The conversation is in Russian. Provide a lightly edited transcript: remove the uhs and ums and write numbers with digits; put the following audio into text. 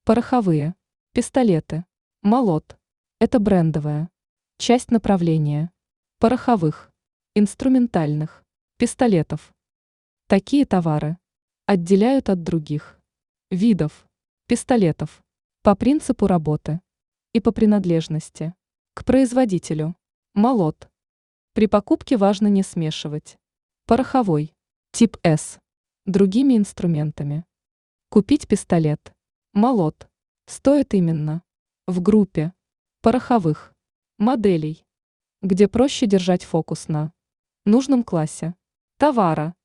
Пороховые. Пистолеты. Молот. Это брендовая часть направления пороховых, инструментальных пистолетов. Такие товары отделяют от других видов пистолетов по принципу работы и по принадлежности к производителю. Молот. При покупке важно не смешивать пороховой тип С другими инструментами. Купить пистолет, молот стоит именно в группе пороховых моделей, где проще держать фокус на нужном классе товара.